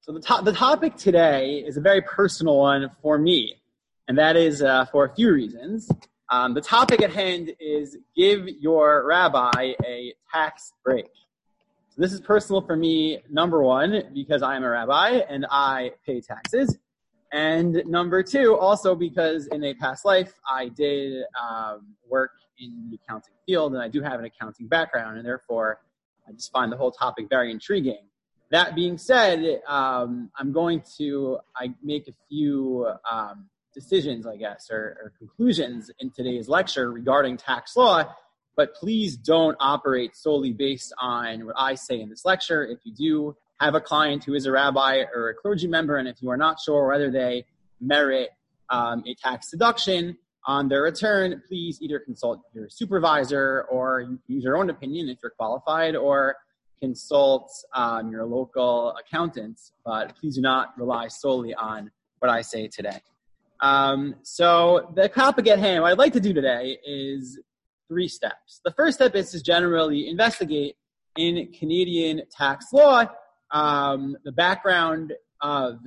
So the topic today is a very personal one for me, and that is for a few reasons. The topic at hand is give your rabbi a tax break. So this is personal for me, number one, because I am a rabbi and I pay taxes. And number two, also because in a past life, I did work in the accounting field, and I do have an accounting background, and therefore I just find the whole topic very intriguing. That being said, I'm going to make a few decisions, I guess, or conclusions in today's lecture regarding tax law, but please don't operate solely based on what I say in this lecture. If you do have a client who is a rabbi or a clergy member, and if you are not sure whether they merit a tax deduction on their return, please either consult your supervisor or use your own opinion if you're qualified, or consult your local accountants, but please do not rely solely on what I say today. So the topic at hand, what I'd like to do today is 3 steps. The first step is to generally investigate in Canadian tax law the background of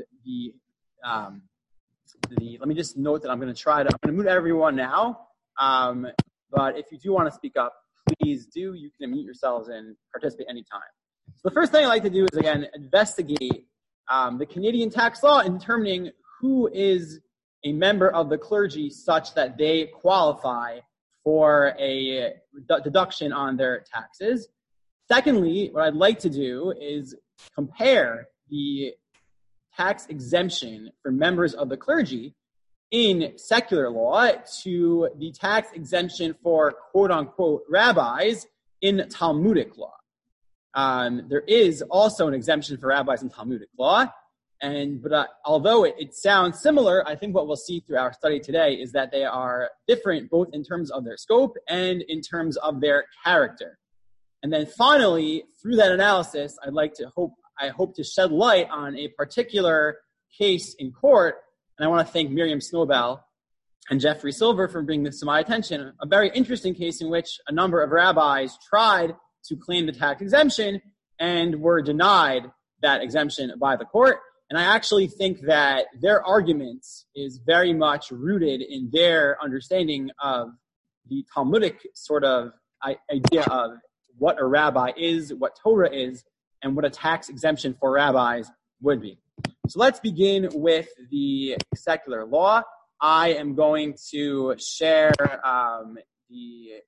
let me just note that I'm going to mute everyone now, but if you do want to speak up, please do. You can unmute yourselves and participate anytime. So the first thing I like to do is, again, investigate the Canadian tax law in determining who is a member of the clergy such that they qualify for a deduction on their taxes. Secondly, what I'd like to do is compare the tax exemption for members of the clergy in secular law to the tax exemption for quote-unquote rabbis in Talmudic law. There is also an exemption for rabbis in Talmudic law, but although it sounds similar, I think what we'll see through our study today is that they are different both in terms of their scope and in terms of their character. And then finally, through that analysis, I hope to shed light on a particular case in court, and I want to thank Miriam Snowbell and Jeffrey Silver for bringing this to my attention, a very interesting case in which a number of rabbis tried to claim the tax exemption and were denied that exemption by the court. And I actually think that their argument is very much rooted in their understanding of the Talmudic sort of idea of what a rabbi is, what Torah is, and what a tax exemption for rabbis would be. So let's begin with the secular law. I am going to share the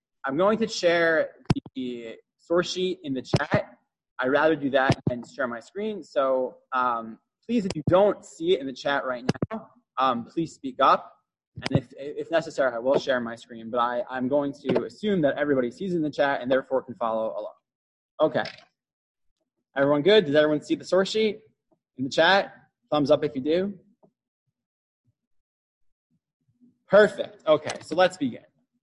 source sheet in the chat. I'd rather do that than share my screen. So please, if you don't see it in the chat right now, please speak up. And if necessary, I will share my screen. But I'm going to assume that everybody sees it in the chat and therefore can follow along. Okay. Everyone good? Does everyone see the source sheet in the chat? Thumbs up if you do. Perfect. Okay, so let's begin.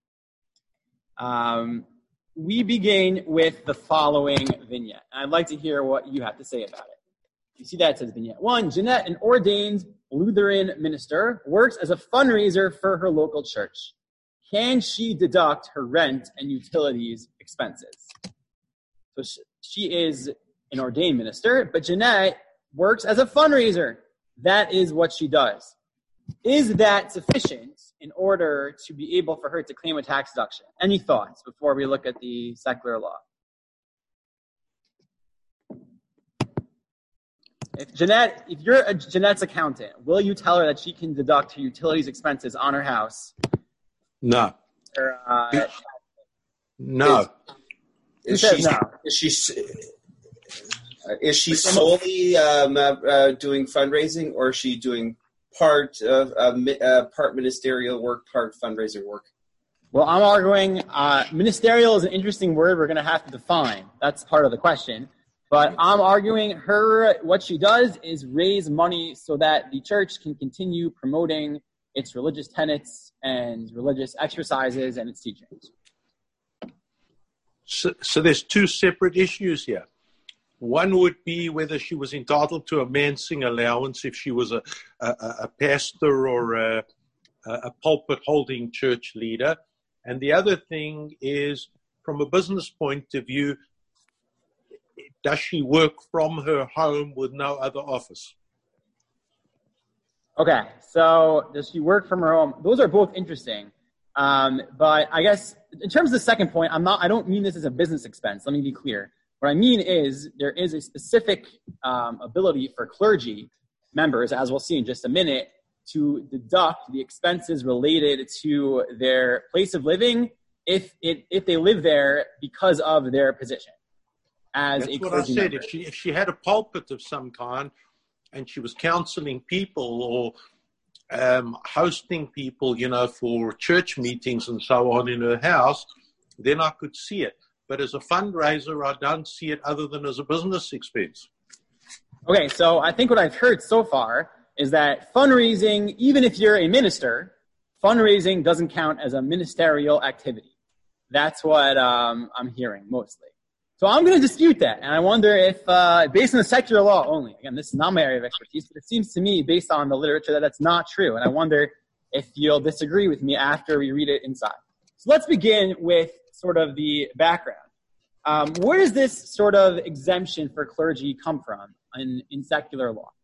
We begin with the following vignette. I'd like to hear what you have to say about it. You see that it says vignette 1, Jeanette, an ordained Lutheran minister, works as a fundraiser for her local church. Can she deduct her rent and utilities expenses? So she is an ordained minister, but Jeanette works as a fundraiser. That is what she does. Is that sufficient in order to be able for her to claim a tax deduction? Any thoughts before we look at the secular law? If you're Jeanette's accountant, will you tell her that she can deduct her utilities expenses on her house? No. Or, no. Is she solely doing fundraising, or is she doing part ministerial work, part fundraising work? Well, I'm arguing ministerial is an interesting word we're going to have to define. That's part of the question. But I'm arguing what she does is raise money so that the church can continue promoting its religious tenets and religious exercises and its teachings. So there's 2 separate issues here. One would be whether she was entitled to a mansing allowance if she was a pastor or a pulpit-holding church leader. And the other thing is, from a business point of view, does she work from her home with no other office? Okay, so does she work from her home? Those are both interesting. But I guess in terms of the second point, I don't mean this as a business expense. Let me be clear. What I mean is there is a specific ability for clergy members, as we'll see in just a minute, to deduct the expenses related to their place of living if they live there because of their position as That's a what I clergy said. member. If she had a pulpit of some kind and she was counseling people or hosting people, for church meetings and so on in her house, then I could see it. But as a fundraiser, I don't see it other than as a business expense. Okay, so I think what I've heard so far is that fundraising, even if you're a minister, fundraising doesn't count as a ministerial activity. That's what I'm hearing mostly. So I'm going to dispute that, and I wonder if, based on the secular law only, again, this is not my area of expertise, but it seems to me, based on the literature, that that's not true, and I wonder if you'll disagree with me after we read it inside. So let's begin with sort of the background. Where does this sort of exemption for clergy come from in secular law?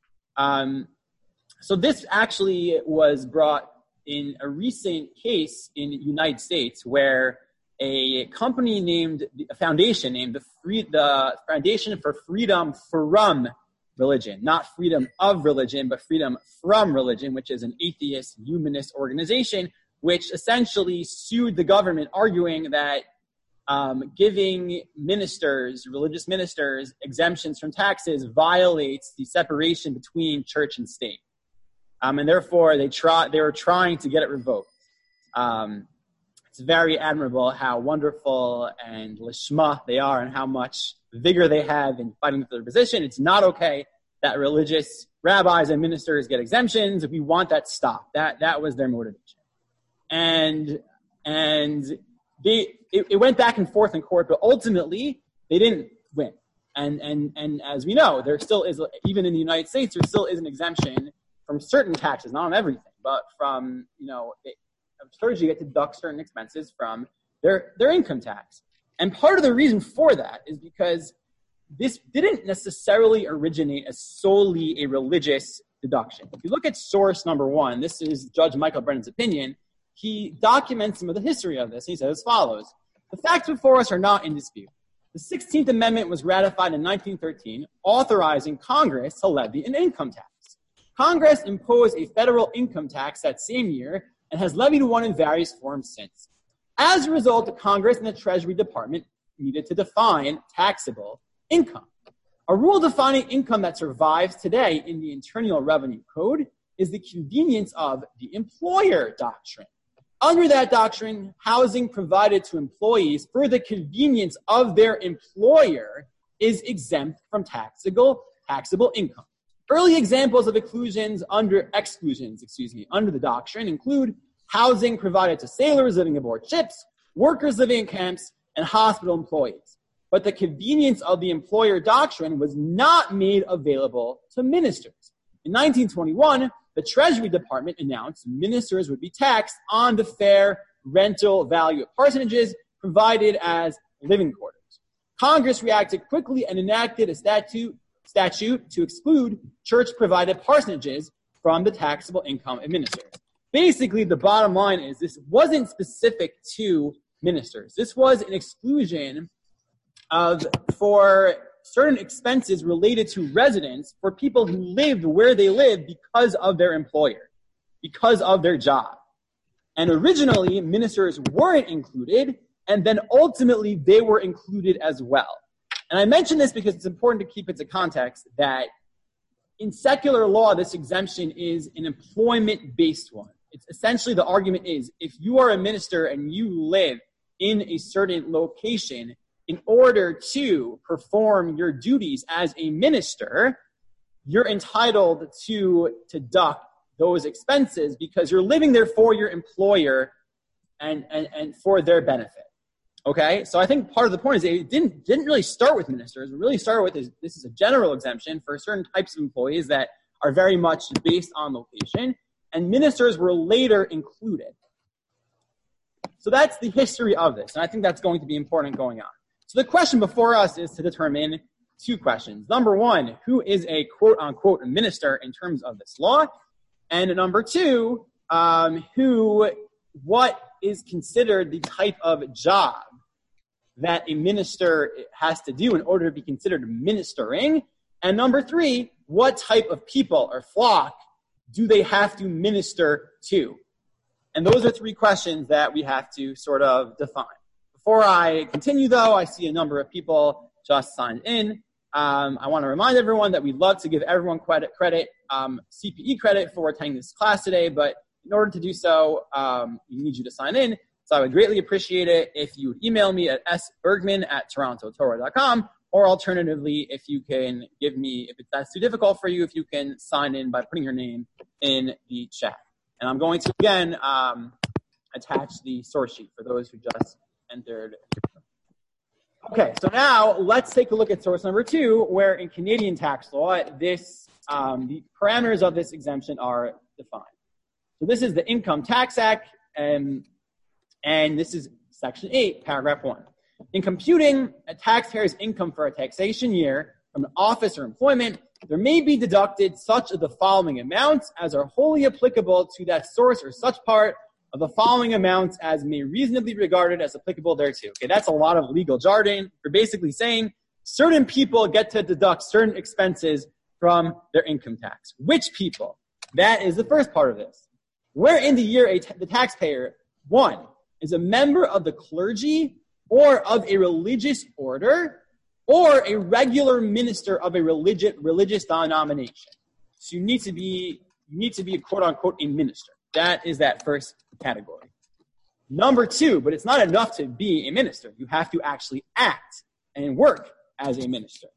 So this actually was brought in a recent case in the United States where a foundation named the Foundation for Freedom from Religion, not freedom of religion, but freedom from religion, which is an atheist humanist organization, which essentially sued the government, arguing that giving religious ministers, exemptions from taxes violates the separation between church and state. And therefore, they were trying to get it revoked. It's very admirable how wonderful and lishma they are and how much vigor they have in fighting for their position. It's not okay that religious rabbis and ministers get exemptions. If we want that stopped, that was their motivation. And it went back and forth in court, but ultimately they didn't win. And as we know, there still is, even in the United States, there still is an exemption from certain taxes, not on everything, but from, clergy get to deduct certain expenses from their income tax. And part of the reason for that is because this didn't necessarily originate as solely a religious deduction. If you look at source number 1, this is Judge Michael Brennan's opinion. He documents some of the history of this. He says as follows: the facts before us are not in dispute. The 16th Amendment was ratified in 1913, authorizing Congress to levy an income tax. Congress imposed a federal income tax that same year and has levied one in various forms since. As a result, the Congress and the Treasury Department needed to define taxable income. A rule defining income that survives today in the Internal Revenue Code is the convenience of the employer doctrine. Under that doctrine, housing provided to employees for the convenience of their employer is exempt from taxable income. Early examples of exclusions under the doctrine include housing provided to sailors living aboard ships, workers living in camps, and hospital employees. But the convenience of the employer doctrine was not made available to ministers. In 1921, the Treasury Department announced ministers would be taxed on the fair rental value of parsonages provided as living quarters. Congress reacted quickly and enacted a statute to exclude church-provided parsonages from the taxable income of ministers. Basically, the bottom line is this wasn't specific to ministers. This was an exclusion for certain expenses related to residents for people who lived where they lived because of their employer, because of their job. And originally, ministers weren't included, and then ultimately they were included as well. And I mention this because it's important to keep it to context that in secular law, this exemption is an employment-based one. It's essentially, the argument is, if you are a minister and you live in a certain location, in order to perform your duties as a minister, you're entitled to deduct those expenses because you're living there for your employer and for their benefit. Okay, so I think part of the point is it didn't really start with ministers. It really started with this is a general exemption for certain types of employees that are very much based on location, and ministers were later included. So that's the history of this, and I think that's going to be important going on. So the question before us is to determine two questions. Number one, who is a quote-unquote minister in terms of this law? And number two, what is considered the type of job that a minister has to do in order to be considered ministering. And number three, what type of people or flock do they have to minister to? And those are three questions that we have to sort of define. Before I continue, though, I see a number of people just signed in. I want to remind everyone that we'd love to give everyone credit, CPE credit for attending this class today, but in order to do so, we need you to sign in. So I would greatly appreciate it if you would email me at sbergman@torontotorah.com, or alternatively, if you can give me, if that's too difficult for you, if you can sign in by putting your name in the chat. And I'm going to, again, attach the source sheet for those who just entered. Okay, so now let's take a look at source number two, where in Canadian tax law, the parameters of this exemption are defined. So this is the Income Tax Act, and this is Section 8, Paragraph 1. In computing a taxpayer's income for a taxation year from an office or employment, there may be deducted such of the following amounts as are wholly applicable to that source or such part of the following amounts as may reasonably be regarded as applicable thereto. Okay, that's a lot of legal jargon. You're basically saying certain people get to deduct certain expenses from their income tax. Which people? That is the first part of this. Where in the year the taxpayer, 1, is a member of the clergy or of a religious order or a regular minister of a religious denomination. So you need to be quote unquote a minister. That is that first category. Number 2, but it's not enough to be a minister. You have to actually act and work as a minister.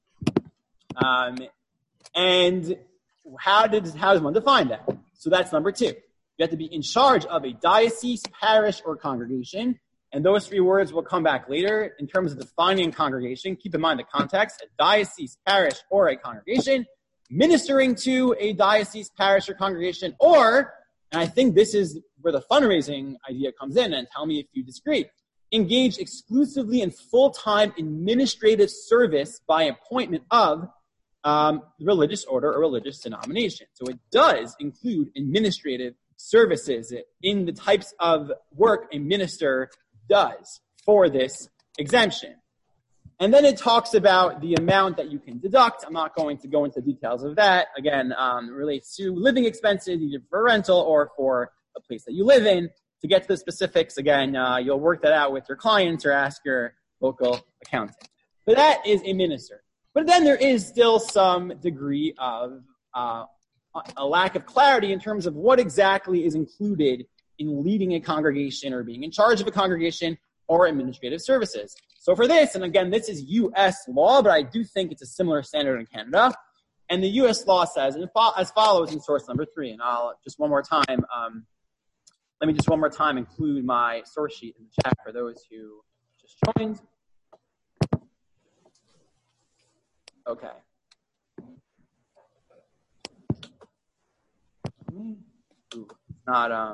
And how does one define that? So that's number 2. You have to be in charge of a diocese, parish, or congregation. And those 3 words will come back later in terms of defining congregation. Keep in mind the context: a diocese, parish, or a congregation, ministering to a diocese, parish, or congregation, or, and I think this is where the fundraising idea comes in, and tell me if you disagree, engage exclusively in full-time administrative service by appointment of the religious order or religious denomination. So it does include administrative services in the types of work a minister does for this exemption. And then it talks about the amount that you can deduct. I'm not going to go into details of that. Again, it relates to living expenses, either for rental or for a place that you live in. To get to the specifics, again, you'll work that out with your clients or ask your local accountant. But that is a minister. But then there is still some degree of a lack of clarity in terms of what exactly is included in leading a congregation or being in charge of a congregation or administrative services. So for this, and again, this is U.S. law, but I do think it's a similar standard in Canada. And the U.S. law says as follows in source number 3, and I'll just one more time, let me just one more time include my source sheet in the chat for those who just joined. Okay. Ooh, not,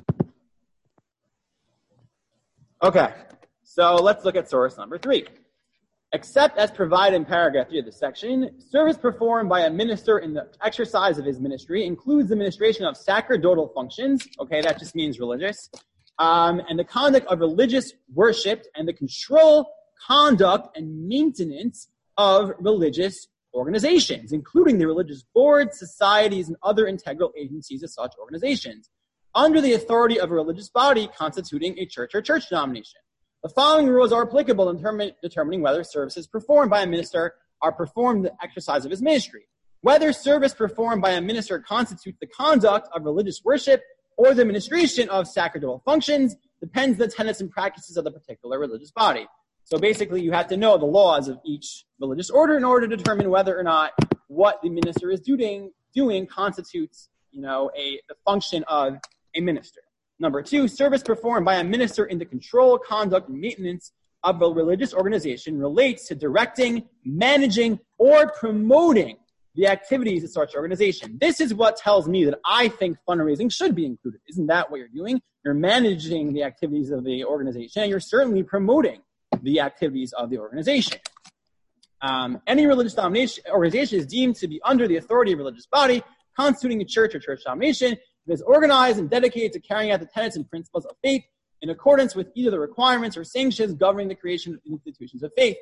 Okay, so let's look at source number 3. Except as provided in paragraph 3 of the section, service performed by a minister in the exercise of his ministry includes the administration of sacerdotal functions. Okay, that just means religious. And the conduct of religious worship and the control, conduct, and maintenance of religious organizations, including the religious boards, societies, and other integral agencies of such organizations, under the authority of a religious body constituting a church or church denomination. The following rules are applicable in determining whether services performed by a minister are performed in the exercise of his ministry. Whether service performed by a minister constitutes the conduct of religious worship or the administration of sacerdotal functions depends on the tenets and practices of the particular religious body. So basically, you have to know the laws of each religious order in order to determine whether or not what the minister is doing constitutes, the function of a minister. Number 2, service performed by a minister in the control, conduct, and maintenance of a religious organization relates to directing, managing, or promoting the activities of such organization. This is what tells me that I think fundraising should be included. Isn't that what you're doing? You're managing the activities of the organization, and you're certainly promoting the activities of the organization. Any religious organization is deemed to be under the authority of a religious body constituting a church or church denomination that is organized and dedicated to carrying out the tenets and principles of faith in accordance with either the requirements or sanctions governing the creation of institutions of faith.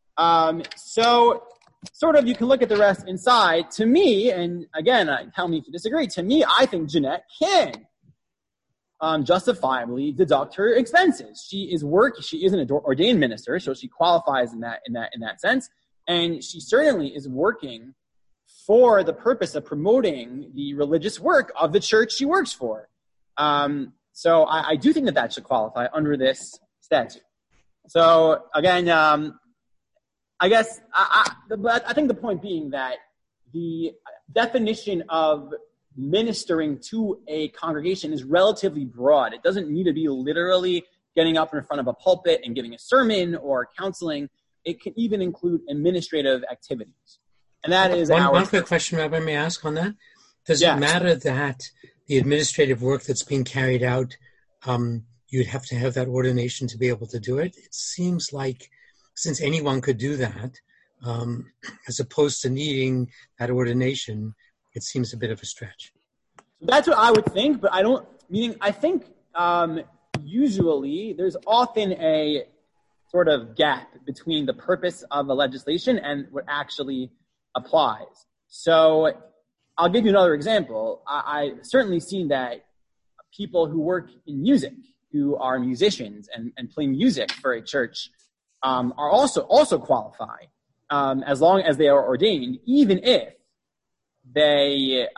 So sort of you can look at the rest inside. To me, and again, tell me if you disagree, to me, I think Jeanette can justifiably deduct her expenses. She is an ordained minister, so she qualifies in that sense. And she certainly is working for the purpose of promoting the religious work of the church she works for. So I do think that should qualify under this statute. So again, I guess but I think the point being that the definition of ministering to a congregation is relatively broad. It doesn't need to be literally getting up in front of a pulpit and giving a sermon or counseling. It can even include administrative activities. And that is one quick question, Rabbi, may I ask on that? Does it matter that the administrative work that's being carried out, you'd have to have that ordination to be able to do it? It seems like since anyone could do that, as opposed to needing that ordination, it seems a bit of a stretch. That's what I would think, but I think usually there's often a sort of gap between the purpose of the legislation and what actually applies. So I'll give you another example. I've certainly seen that people who work in music, who are musicians and play music for a church, are also qualify as long as they are ordained, even if they,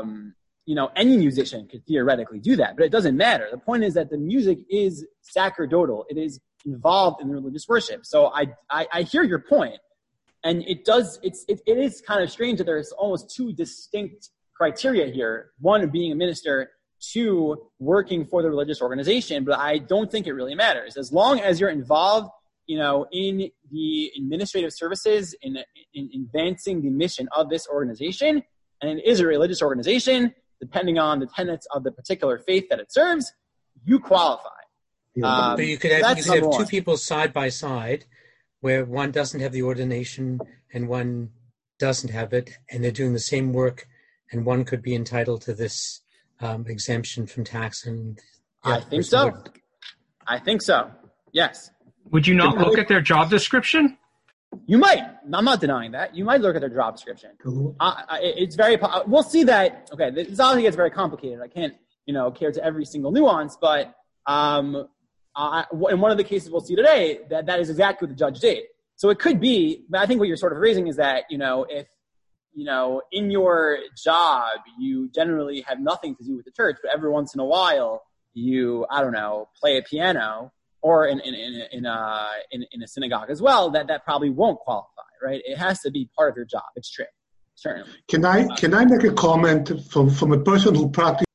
any musician could theoretically do that, but it doesn't matter. The point is that the music is sacerdotal. It is involved in the religious worship. So I hear your point, and it is kind of strange that there's almost two distinct criteria here. One being a minister, two working for the religious organization, but I don't think it really matters. As long as you're involved, in the administrative services, in advancing the mission of this organization, and it is a religious organization, depending on the tenets of the particular faith that it serves, you qualify. But you could have two people side by side where one doesn't have the ordination and one doesn't have it, and they're doing the same work, and one could be entitled to this exemption from tax. And I think so. I think so. Yes. Would you not look at their job description? You might. I'm not denying that. You might look at their job description. It's very. We'll see that. Okay, this obviously gets very complicated. I can't, care to every single nuance, but in one of the cases we'll see today, that is exactly what the judge did. So it could be, but I think what you're sort of raising is that, if, in your job, you generally have nothing to do with the church, but every once in a while you, play a piano or in a synagogue as well, that probably won't qualify, right? It has to be part of your job. It's true. Certainly. Can I make a comment from a person who practices?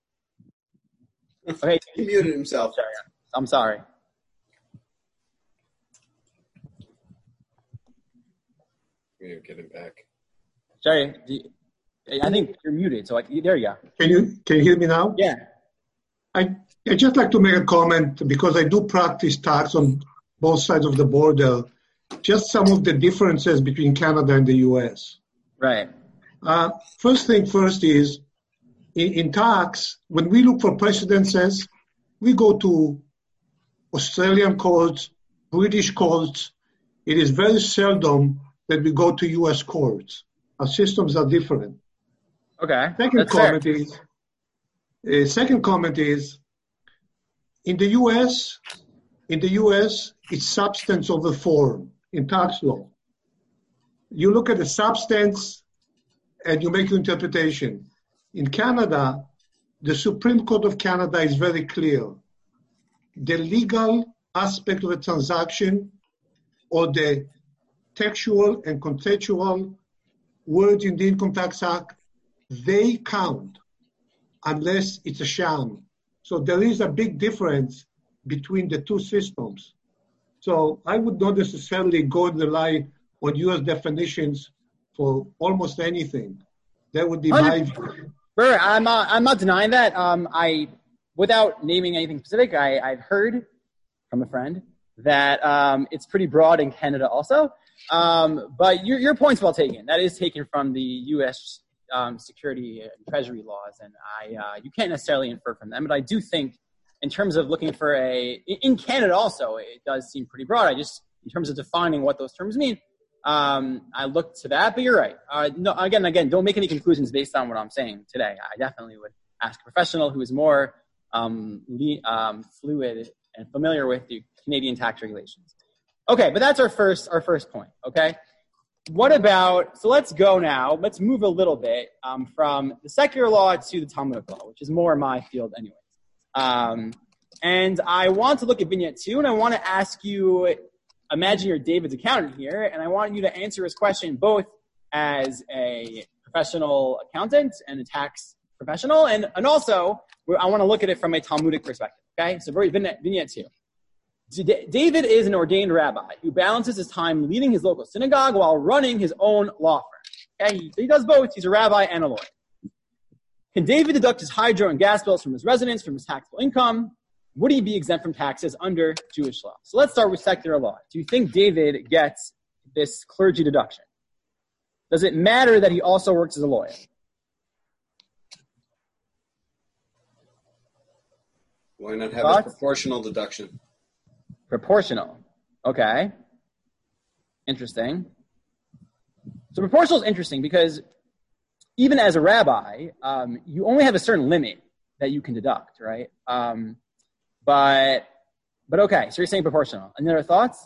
Okay. He muted himself. I'm sorry. We're going to get him back. Sorry, I think you're muted. So there you go. Can you hear me now? Yeah. I just like to make a comment because I do practice tax on both sides of the border. Just some of the differences between Canada and the U.S. Right. First thing first is in tax, when we look for precedences, we go to Australian courts, British courts. It is very seldom that we go to U.S. courts. Our systems are different. Okay. Second comment is, in the U.S., it's substance over form in tax law. You look at the substance and you make your interpretation. In Canada, the Supreme Court of Canada is very clear. The legal aspect of a transaction or the textual and contextual words in the Income Tax Act, they count unless it's a sham. So there is a big difference between the two systems. So I would not necessarily go and rely on U.S. definitions for almost anything. That would be my view. I'm not denying that. Without naming anything specific, I've heard from a friend that it's pretty broad in Canada also. But your point's well taken. That is taken from the U.S. security and treasury laws, and you can't necessarily infer from them. But I do think, in terms of looking for in Canada also, it does seem pretty broad. In terms of defining what those terms mean, I look to that. But you're right. No, again, don't make any conclusions based on what I'm saying today. I definitely would ask a professional who is more fluid and familiar with the Canadian tax regulations. Okay, but that's our first point. Okay, what about? So let's go now. Let's move a little bit from the secular law to the Talmudic law, which is more my field, anyways. And I want to look at vignette 2, and I want to ask you. Imagine you're David's accountant here, and I want you to answer his question both as a professional accountant and a tax professional, and also I want to look at it from a Talmudic perspective. Okay, so vignette 2. David is an ordained rabbi who balances his time leading his local synagogue while running his own law firm. Okay, he does both. He's a rabbi and a lawyer. Can David deduct his hydro and gas bills from his residence, from his taxable income? Would he be exempt from taxes under Jewish law? So let's start with secular law. Do you think David gets this clergy deduction? Does it matter that he also works as a lawyer? Why not have a proportional deduction? Proportional. Okay. Interesting. So proportional is interesting because even as a rabbi, you only have a certain limit that you can deduct, right? But okay, so you're saying proportional. Any other thoughts?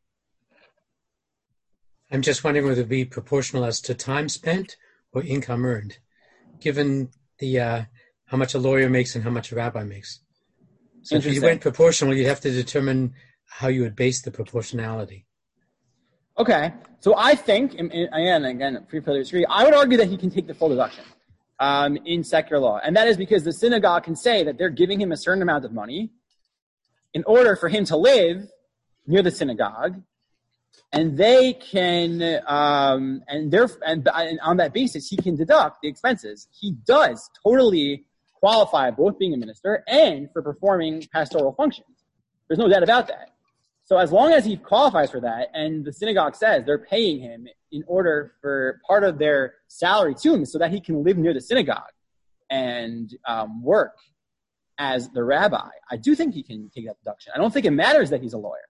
I'm just wondering whether it would be proportional as to time spent or income earned, given the how much a lawyer makes and how much a rabbi makes. So if you went proportional, you'd have to determine how you would base the proportionality. Okay, so I think, and again, free to disagree, I would argue that he can take the full deduction in secular law. And that is because the synagogue can say that they're giving him a certain amount of money in order for him to live near the synagogue, and they can, and on that basis, he can deduct the expenses. He does totally qualify both being a minister and for performing pastoral functions. There's no doubt about that. So as long as he qualifies for that, and the synagogue says they're paying him in order for part of their salary to him so that he can live near the synagogue and work as the rabbi, I do think he can take that deduction. I don't think it matters that he's a lawyer.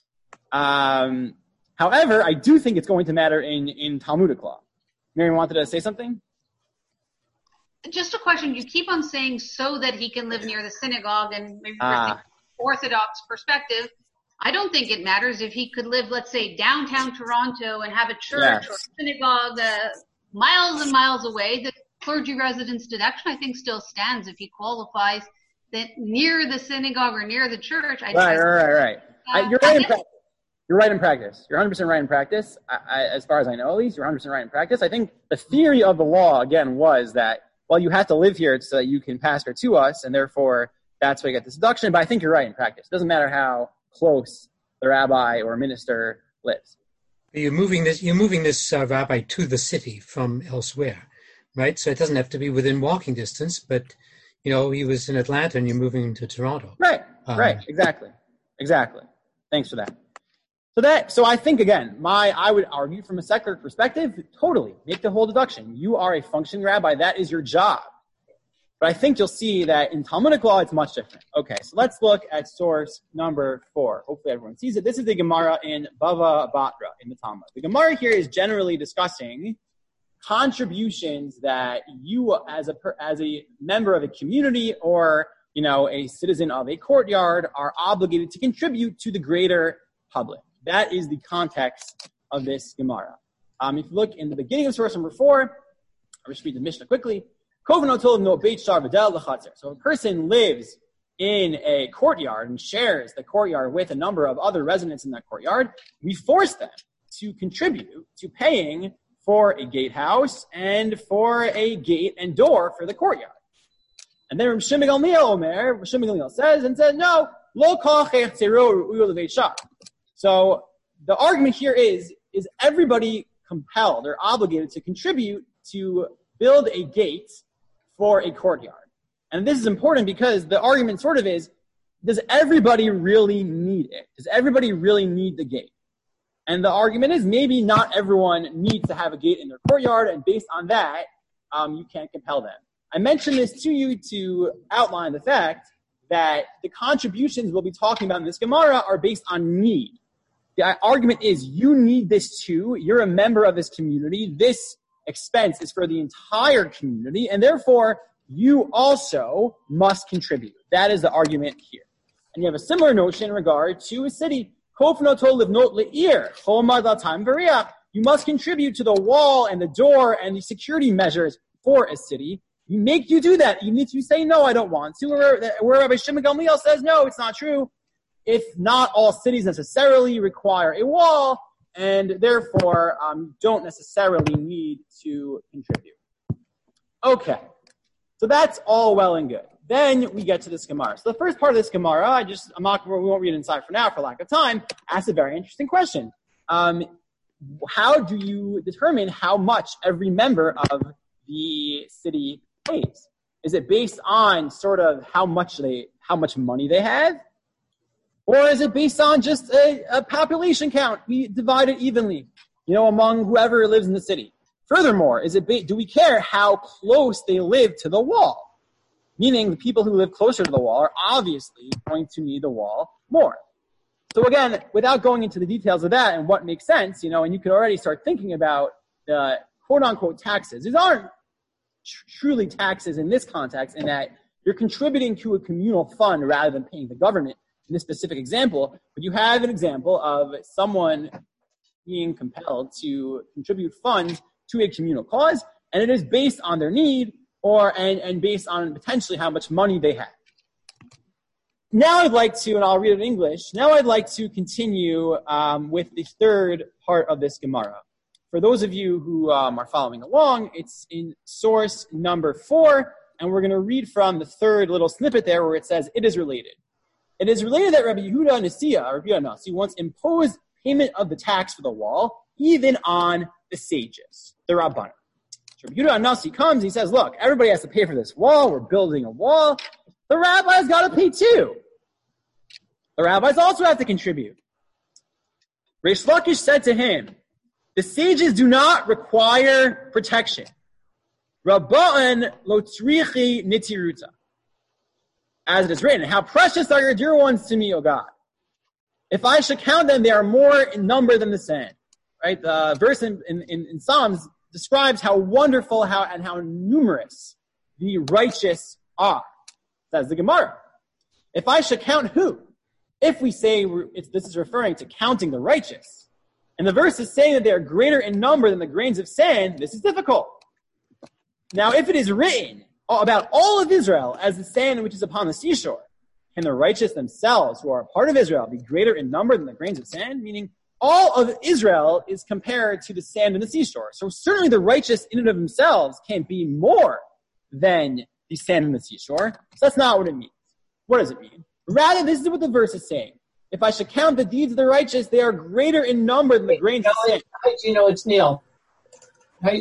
However, I do think it's going to matter in Talmudic law. Miriam wanted to say something? Just a question. You keep on saying so that he can live near the synagogue, and maybe from the Orthodox perspective, I don't think it matters if he could live, let's say, downtown Toronto and have a church or a synagogue miles and miles away. The clergy residence deduction, I think, still stands if he qualifies that near the synagogue or near the church. Right. You're right in practice. You're right in practice. You're 100% right in practice. As far as I know, at least, you're 100% right in practice. I think the theory of the law, again, was that, well, you have to live here so that you can pastor to us, and therefore that's why you get this deduction. But I think you're right in practice. It doesn't matter how close the rabbi or minister lives. You're moving this rabbi to the city from elsewhere, right? So it doesn't have to be within walking distance, but he was in Atlanta and you're moving him to Toronto. Right. Exactly. Thanks for that. So I think, again, I would argue from a secular perspective, totally make the whole deduction. You are a functioning rabbi. That is your job. But I think you'll see that in Talmudic law, it's much different. Okay, so let's look at source number 4. Hopefully everyone sees it. This is the Gemara in Bava Batra in the Talmud. The Gemara here is generally discussing contributions that you, as a member of a community or a citizen of a courtyard, are obligated to contribute to the greater public. That is the context of this Gemara. If you look in the beginning of source number 4, I'll just read the Mishnah quickly. So a person lives in a courtyard and shares the courtyard with a number of other residents in that courtyard. We force them to contribute to paying for a gatehouse and for a gate and door for the courtyard. And then Shimon Gamliel says, no, lo kol chayach tzero ru'u leveit shar. So the argument here is everybody compelled or obligated to contribute to build a gate for a courtyard? And this is important because the argument sort of is, does everybody really need it? Does everybody really need the gate? And the argument is maybe not everyone needs to have a gate in their courtyard, and based on that, you can't compel them. I mentioned this to you to outline the fact that the contributions we'll be talking about in this Gemara are based on need. The argument is you need this too. You're a member of this community. This expense is for the entire community, and therefore you also must contribute. That is the argument here. And you have a similar notion in regard to a city. You must contribute to the wall and the door and the security measures for a city. You make you do that. Even if you say, no, I don't want to. Where Rabbi Shimon Gamliel says, no, it's not true. If not all cities necessarily require a wall, and therefore don't necessarily need to contribute. Okay, so that's all well and good. Then we get to this Gemara. So the first part of this Gemara, we won't read it inside for now for lack of time, asks a very interesting question. How do you determine how much every member of the city pays? Is it based on sort of how much money they have? Or is it based on just a population count? We divide it evenly, among whoever lives in the city. Furthermore, do we care how close they live to the wall? Meaning the people who live closer to the wall are obviously going to need the wall more. So again, without going into the details of that and what makes sense, and you can already start thinking about the quote-unquote taxes. These aren't truly taxes in this context in that you're contributing to a communal fund rather than paying the government in this specific example, but you have an example of someone being compelled to contribute funds to a communal cause, and it is based on their need and based on potentially how much money they have. Now I'd like to, and I'll read it in English, now I'd like to continue with the third part of this Gemara. For those of you who are following along, it's in source number 4, and we're going to read from the third little snippet there where it says, it is related. It is related that Rabbi Yehuda Nasi once imposed payment of the tax for the wall, even on the sages, the Rabbanim. So Rabbi Yehuda Nasi comes, he says, look, everybody has to pay for this wall, we're building a wall. The rabbis got to pay too. The rabbis also have to contribute. Reish Lakish said to him, the sages do not require protection. Rabba'an lo tzrichi nitiruta. As it is written, how precious are your dear ones to me, O God. If I should count them, they are more in number than the sand. Right? The verse in Psalms describes how wonderful and how numerous the righteous are. Says the Gemara. If I should count who? If we say this is referring to counting the righteous, and the verse is saying that they are greater in number than the grains of sand, this is difficult. Now, if it is written about all of Israel as the sand which is upon the seashore, can the righteous themselves, who are a part of Israel, be greater in number than the grains of sand? Meaning, all of Israel is compared to the sand in the seashore. So certainly the righteous in and of themselves can't be more than the sand in the seashore. So that's not what it means. What does it mean? Rather, this is what the verse is saying. If I should count the deeds of the righteous, they are greater in number than the grains of sand. Hi, Gino. It's Neil. Hi.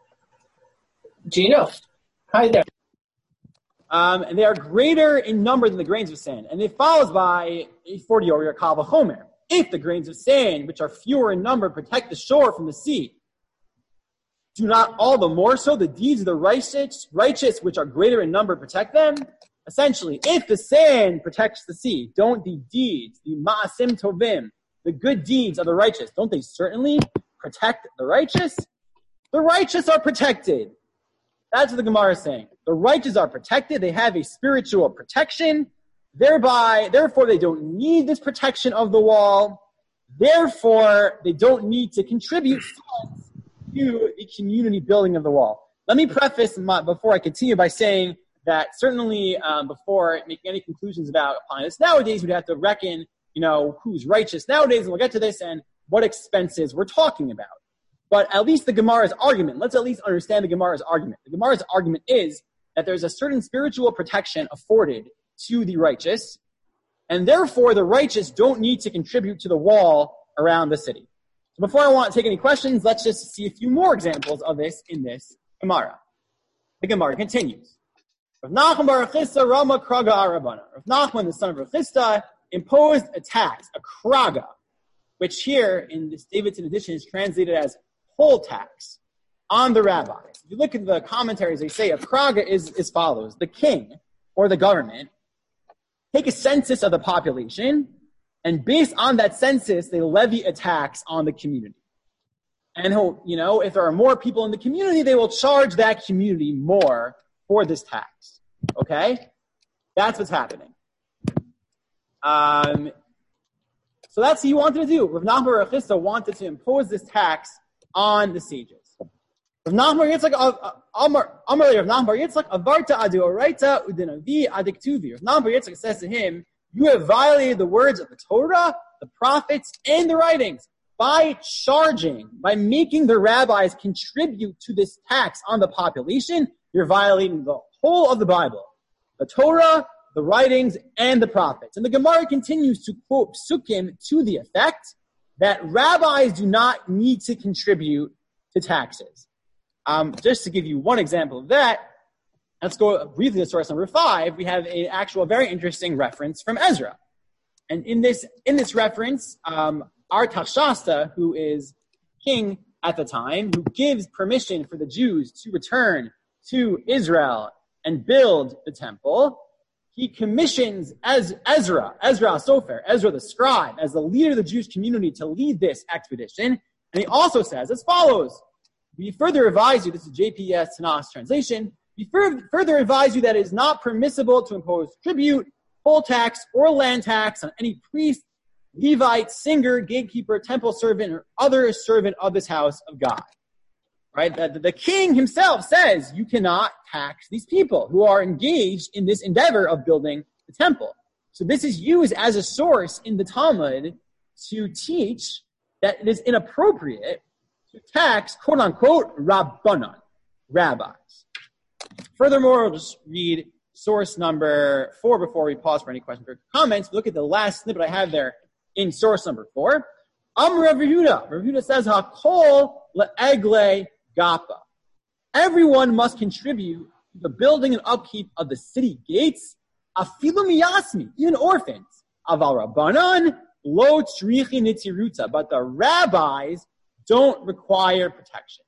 Gino. Hi there. And they are greater in number than the grains of sand. And it follows by 40 or Kal V'chomer. If the grains of sand, which are fewer in number, protect the shore from the sea, do not all the more so the deeds of the righteous, which are greater in number, protect them? Essentially, if the sand protects the sea, don't the deeds, the ma'asim tovim, the good deeds of the righteous, don't they certainly protect the righteous? The righteous are protected. That's what the Gemara is saying. The righteous are protected. They have a spiritual protection. Therefore, they don't need this protection of the wall. Therefore, they don't need to contribute funds to the community building of the wall. Let me preface before I continue by saying that certainly before making any conclusions about applying this nowadays, we'd have to reckon, who's righteous nowadays, and we'll get to this, and what expenses we're talking about. But at least the Gemara's argument, let's at least understand the Gemara's argument. The Gemara's argument is that there's a certain spiritual protection afforded to the righteous, and therefore the righteous don't need to contribute to the wall around the city. So before I want to take any questions, let's just see a few more examples of this in this Gemara. The Gemara continues. Rav Nachman bar Chisda Rama Kraga Arabana. Rav Nachman, the son of Rav Chisda, imposed a tax, a kraga, which here in this Davidson edition is translated as poll tax, on the rabbis. If you look at the commentaries, they say a praga is as follows. The king or the government take a census of the population, and based on that census, they levy a tax on the community. And if there are more people in the community, they will charge that community more for this tax. Okay? That's what's happening. So that's what he wanted to do. Rav Nachman bar Chisda wanted to impose this tax on the sages. Rav Nachman bar Yitzchak, Amar Rav Nachman bar Yitzchak, Avarta adu oraita udinavi adiktuvi. Rav Nachman bar Yitzchak says to him, you have violated the words of the Torah, the prophets, and the writings by making the rabbis contribute to this tax on the population. You're violating the whole of the Bible, the Torah, the writings, and the prophets. And the Gemara continues to quote psukim to the effect that rabbis do not need to contribute to taxes. Just to give you one example of that, let's go briefly to source number 5. We have an actual very interesting reference from Ezra. And in this reference, Artaxerxes, who is king at the time, who gives permission for the Jews to return to Israel and build the temple, he commissions as Ezra Sofer, Ezra the scribe, as the leader of the Jewish community to lead this expedition. And he also says as follows, we further advise you, this is JPS Tanakh translation, we further advise you that it is not permissible to impose tribute, poll tax, or land tax on any priest, Levite, singer, gatekeeper, temple servant, or other servant of this house of God. Right? The king himself says you cannot tax these people who are engaged in this endeavor of building the temple. So this is used as a source in the Talmud to teach that it is inappropriate to tax, quote unquote, rabbanon, rabbis. Furthermore, we'll just read source number 4 before we pause for any questions or comments. Look at the last snippet I have there in source number 4. Rav Yehuda says, Hakol le'egle gapa. Everyone must contribute to the building and upkeep of the city gates, afilu miyasmi, even orphans. Aval rabbanan lo tzrichi nitziruta. But the rabbis don't require protection.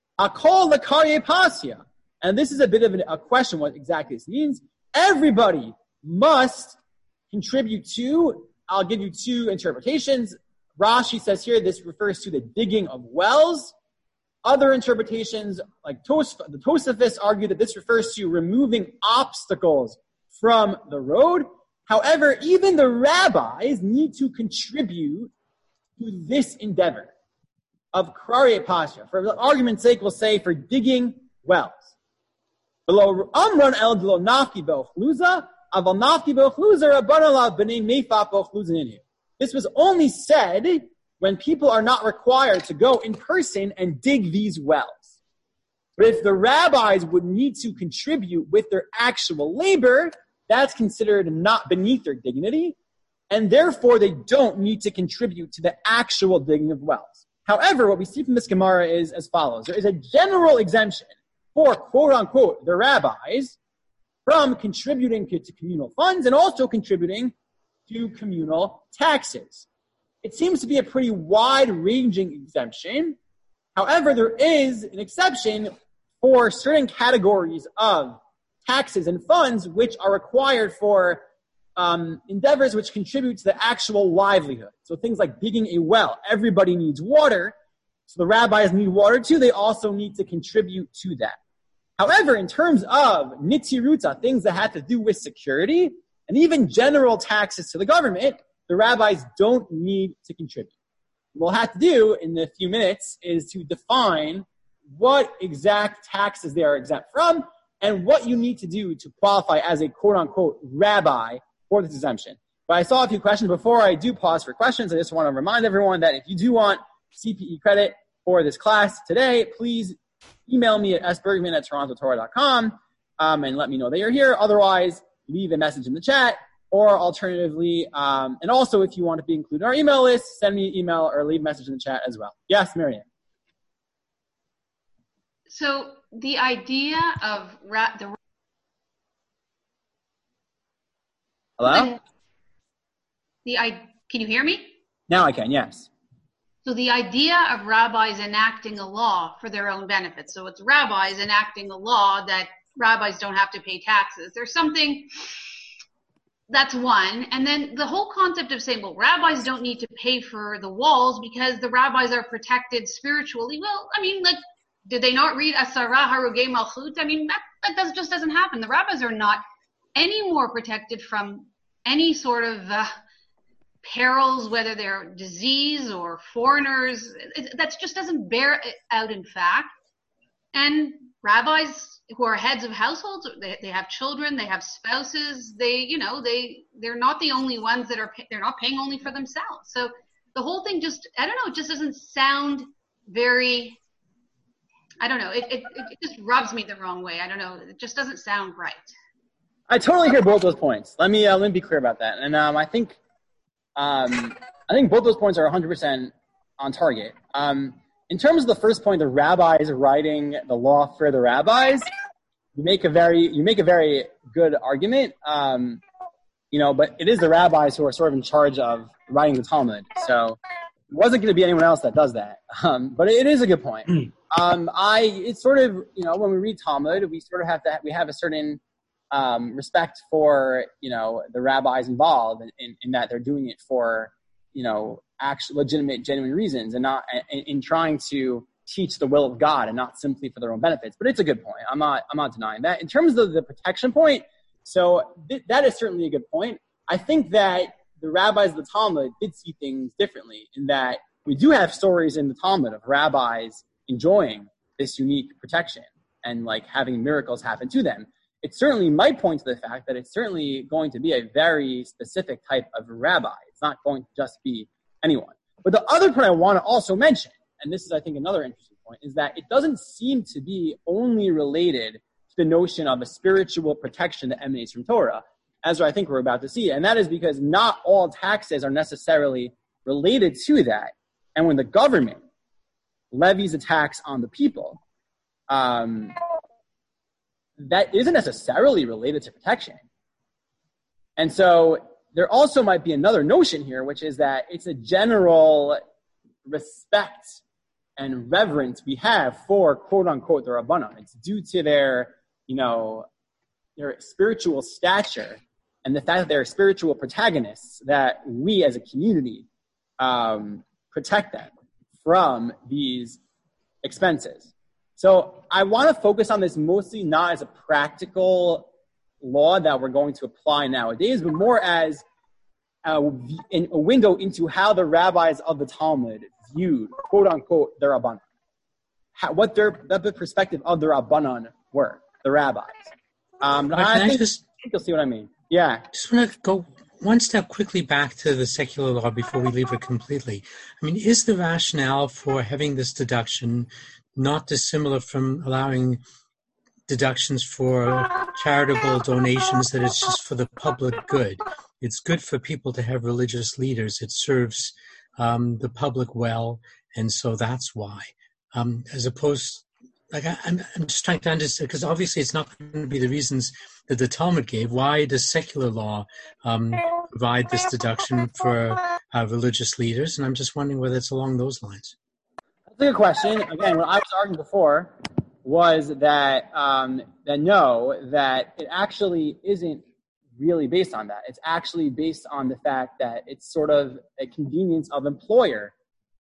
Hakol lekarye pasya. And this is a bit of a question what exactly this means. Everybody must contribute to, I'll give you 2 interpretations. Rashi says here this refers to the digging of wells. Other interpretations, like the Tosafos, argue that this refers to removing obstacles from the road. However, even the rabbis need to contribute to this endeavor of Krarye Pasha. For argument's sake, we'll say for digging wells. Below Amran el Delo Nafki Be'ochluza, Aval Nafki Be'ochluza, Rabbanalav B'nei Meifat Be'ochluza Ninu. This was only said when people are not required to go in person and dig these wells. But if the rabbis would need to contribute with their actual labor, that's considered not beneath their dignity, and therefore they don't need to contribute to the actual digging of wells. However, what we see from this Gemara is as follows. There is a general exemption for, quote-unquote, the rabbis from contributing to communal funds and also contributing to communal taxes. It seems to be a pretty wide-ranging exemption. However, there is an exception for certain categories of taxes and funds which are required for endeavors which contribute to the actual livelihood. So things like digging a well. Everybody needs water, so the rabbis need water too. They also need to contribute to that. However, in terms of nitziruta, things that have to do with security, and even general taxes to the government, the rabbis don't need to contribute. What we'll have to do in a few minutes is to define what exact taxes they are exempt from and what you need to do to qualify as a quote-unquote rabbi for this exemption. But I saw a few questions. Before I do pause for questions, I just want to remind everyone that if you do want CPE credit for this class today, please email me at sbergman@torontotorah.com and let me know that you're here. Otherwise, leave a message in the chat, or alternatively, and also if you want to be included in our email list, send me an email or leave a message in the chat as well. Yes, Marianne. So the idea of Hello? can you hear me? Now I can, yes. So the idea of rabbis enacting a law for their own benefit. So it's rabbis enacting a law that rabbis don't have to pay taxes. There's something, that's one. And then the whole concept of saying, well, rabbis don't need to pay for the walls because the rabbis are protected spiritually. Well, I mean, like, did they not read Asara Harugei Malchut? I mean, that just doesn't happen. The rabbis are not any more protected from any sort of perils, whether they're disease or foreigners. That just doesn't bear out in fact. And rabbis who are heads of households, they have children, they have spouses, they're not the only ones they're not paying only for themselves. So the whole thing just, I don't know, it just doesn't sound very, I don't know, it just rubs me the wrong way. I don't know, it just doesn't sound right. I totally hear both those points. Let me be clear about that. And I think both those points are 100% on target. In terms of the first point, the rabbis writing the law for the rabbis, you make a very good argument. But it is the rabbis who are sort of in charge of writing the Talmud. So it wasn't going to be anyone else that does that. But it is a good point. It's sort of, when we read Talmud, we sort of we have a certain respect for, the rabbis involved in that they're doing it for, actual legitimate, genuine reasons and not in trying to teach the will of God and not simply for their own benefits. But it's a good point. I'm not denying that. In terms of the protection point, so that is certainly a good point. I think that the rabbis of the Talmud did see things differently in that we do have stories in the Talmud of rabbis enjoying this unique protection and like having miracles happen to them. It certainly might point to the fact that it's certainly going to be a very specific type of rabbi. It's not going to just be anyone. But the other point I want to also mention, and this is, I think, another interesting point, is that it doesn't seem to be only related to the notion of a spiritual protection that emanates from Torah, as I think we're about to see. And that is because not all taxes are necessarily related to that. And when the government levies a tax on the people, that isn't necessarily related to protection. And so there also might be another notion here, which is that it's a general respect and reverence we have for, quote unquote, the Rabbanon. It's due to their spiritual stature and the fact that they're spiritual protagonists that we as a community protect them from these expenses. So I want to focus on this mostly not as a practical law that we're going to apply nowadays, but more as a window into how the rabbis of the Talmud viewed, quote unquote, the Rabbanon. What the perspective of the Rabbanon were, the rabbis. I think you'll see what I mean. Yeah. Just want to go one step quickly back to the secular law before we leave it completely. I mean, is the rationale for having this deduction not dissimilar from allowing deductions for charitable donations, that it's just for the public good? It's good for people to have religious leaders. It serves the public well, and so that's why. As opposed, like I'm just trying to understand, because obviously it's not going to be the reasons that the Talmud gave. Why does secular law provide this deduction for religious leaders? And I'm just wondering whether it's along those lines. That's a good question. Again, what I was arguing before was that that it actually isn't really based on that. It's actually based on the fact that it's sort of a convenience of employer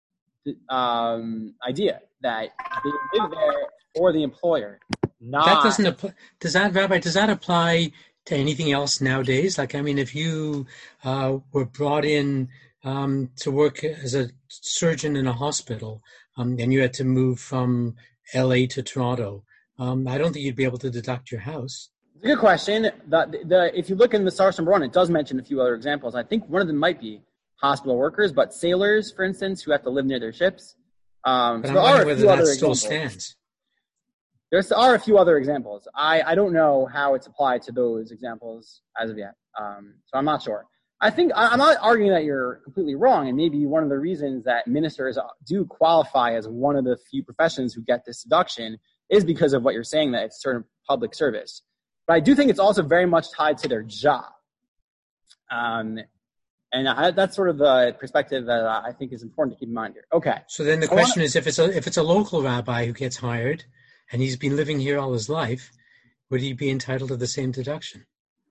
idea that they live there for the employer. That doesn't apply. Does that apply to anything else nowadays? Like, I mean, if you were brought in to work as a surgeon in a hospital and you had to move from LA to Toronto, I don't think you'd be able to deduct your house. It's a good question. If you look in the Sars number 1, it does mention a few other examples. I think one of them might be hospital workers, but sailors, for instance, who have to live near their ships. But I'm wondering whether that still stands. There are a few other examples. I don't know how it's applied to those examples as of yet. So I'm not sure. I think I'm not arguing that you're completely wrong, and maybe one of the reasons that ministers do qualify as one of the few professions who get this deduction is because of what you're saying, that it's certain public service. But I do think it's also very much tied to their job. And that's sort of the perspective that I think is important to keep in mind here. Okay. So then the question is, if it's a local rabbi who gets hired and he's been living here all his life, would he be entitled to the same deduction?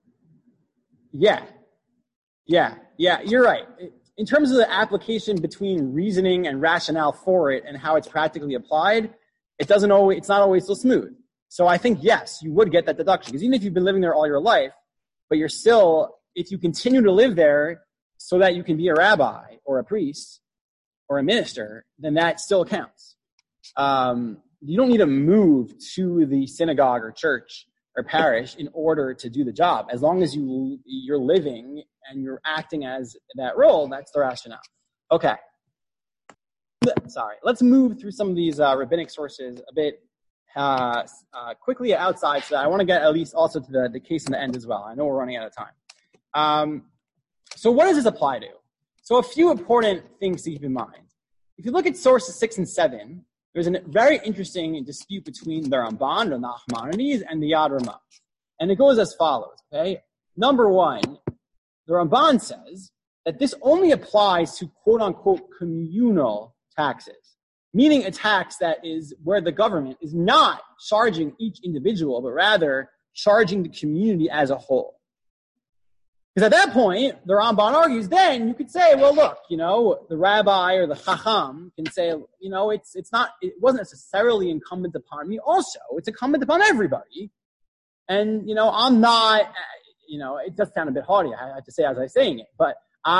Yeah, you're right. In terms of the application between reasoning and rationale for it and how it's practically applied, it's not always so smooth. So I think, yes, you would get that deduction. Because even if you've been living there all your life, but you're still, if you continue to live there so that you can be a rabbi or a priest or a minister, then that still counts. You don't need to move to the synagogue or church or parish in order to do the job. As long as you're living and you're acting as that role, that's the rationale. Okay. Sorry. Let's move through some of these rabbinic sources a bit quickly outside, so that I want to get at least also to the case in the end as well. I know we're running out of time. So what does this apply to? So a few important things to keep in mind. If you look at sources 6 and 7, there's a very interesting dispute between the Ramban, the Nachmanides, and the Yad Ramah. And it goes as follows, okay? Number one, the Ramban says that this only applies to quote-unquote communal taxes, meaning a tax that is where the government is not charging each individual, but rather charging the community as a whole. Because at that point, the Ramban argues, then you could say, well, look, the rabbi or the chacham can say, it wasn't necessarily incumbent upon me also. It's incumbent upon everybody. And, I'm not, it does sound a bit haughty, I have to say as I'm saying it, but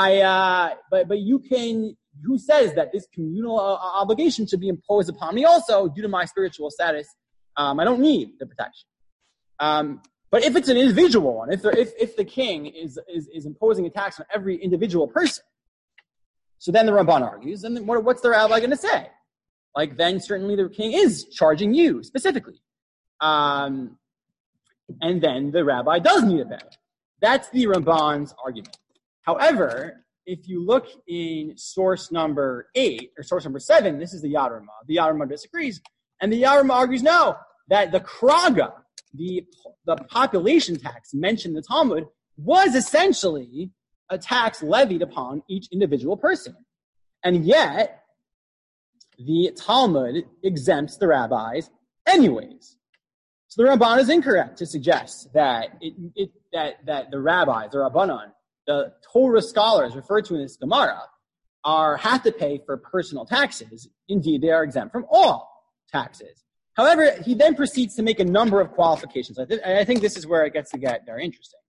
but you can, who says that this communal obligation should be imposed upon me also due to my spiritual status? I don't need the protection. But if it's an individual one, if the king is imposing a tax on every individual person, so then the Ramban argues, and then what's the rabbi going to say? Like, then certainly the king is charging you specifically. And then the rabbi does need a benefit. That's the Ramban's argument. However, if you look in source number 8 or source number 7, this is the Yad Ramah. The Yad Ramah disagrees. And the Yad Ramah argues, no, that the kraga, the population tax mentioned in the Talmud, was essentially a tax levied upon each individual person. And yet, the Talmud exempts the rabbis anyways. So the Ramban is incorrect to suggest that that the rabbis, the Rabbanon, the Torah scholars referred to in this Gemara, have to pay for personal taxes. Indeed, they are exempt from all taxes. However, he then proceeds to make a number of qualifications. I think this is where it gets to get very interesting.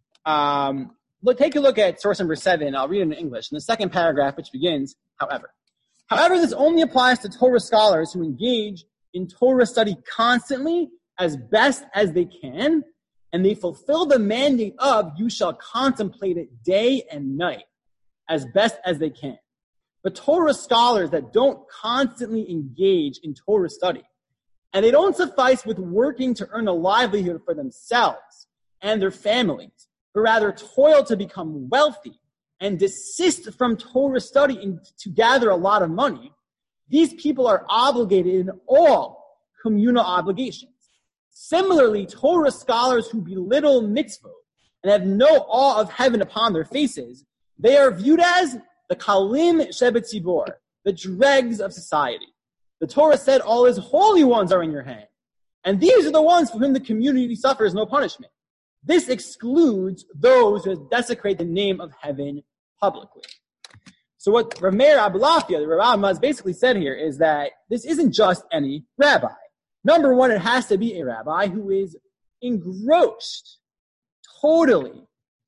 Take a look at source number 7. I'll read it in English. In the second paragraph, which begins, however, this only applies to Torah scholars who engage in Torah study constantly as best as they can, and they fulfill the mandate of you shall contemplate it day and night as best as they can. But Torah scholars that don't constantly engage in Torah study, and they don't suffice with working to earn a livelihood for themselves and their families, but rather toil to become wealthy and desist from Torah study to gather a lot of money, these people are obligated in all communal obligations. Similarly, Torah scholars who belittle mitzvot and have no awe of heaven upon their faces, they are viewed as the kalim shebetzibor, the dregs of society. The Torah said all his holy ones are in your hand. And these are the ones for whom the community suffers no punishment. This excludes those who desecrate the name of heaven publicly. So what Rameir Abulafia, the Rabbah, has basically said here is that this isn't just any rabbi. Number one, it has to be a rabbi who is engrossed totally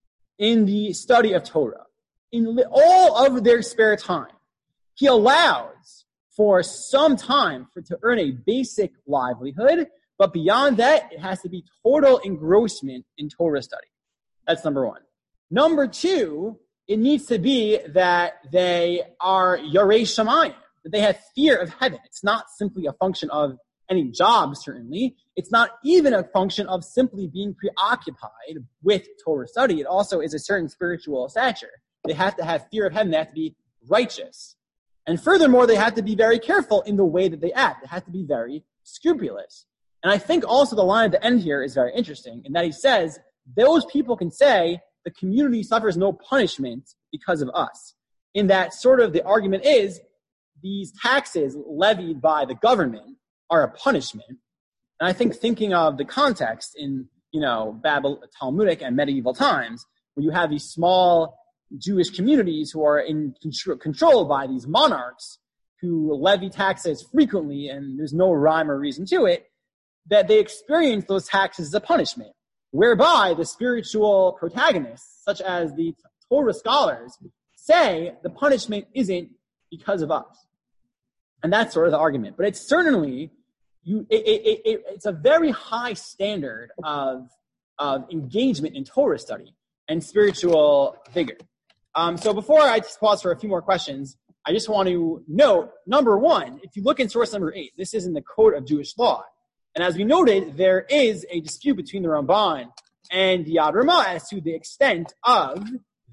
in the study of Torah, in all of their spare time. He allows for some time to earn a basic livelihood, but beyond that, it has to be total engrossment in Torah study. That's number one. Number two, it needs to be that they are Yarei Shamayim, that they have fear of heaven. It's not simply a function of any job, certainly. It's not even a function of simply being preoccupied with Torah study. It also is a certain spiritual stature. They have to have fear of heaven. They have to be righteous. And furthermore, they have to be very careful in the way that they act. They have to be very scrupulous. And I think also the line at the end here is very interesting in that he says, those people can say, the community suffers no punishment because of us. In that sort of the argument is these taxes levied by the government are a punishment. And I think thinking of the context in, Talmudic and medieval times, where you have these small Jewish communities who are controlled by these monarchs who levy taxes frequently, and there's no rhyme or reason to it, that they experience those taxes as a punishment, whereby the spiritual protagonists, such as the Torah scholars, say the punishment isn't because of us. And that's sort of the argument. But it's certainly, it's a very high standard of engagement in Torah study and spiritual vigor. So before I just pause for a few more questions, I just want to note, number one, if you look in source number 8, this is in the Code of Jewish Law. And as we noted, there is a dispute between the Ramban and the Yad Ramah as to the extent of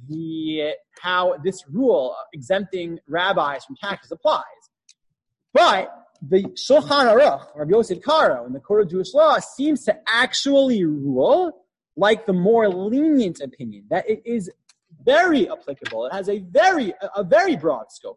how this rule exempting rabbis from taxes applies. But the Shulchan Aruch, Rabbi Yosef Karo, in the Code of Jewish Law, seems to actually rule like the more lenient opinion, that it is very applicable. It has a very broad scope.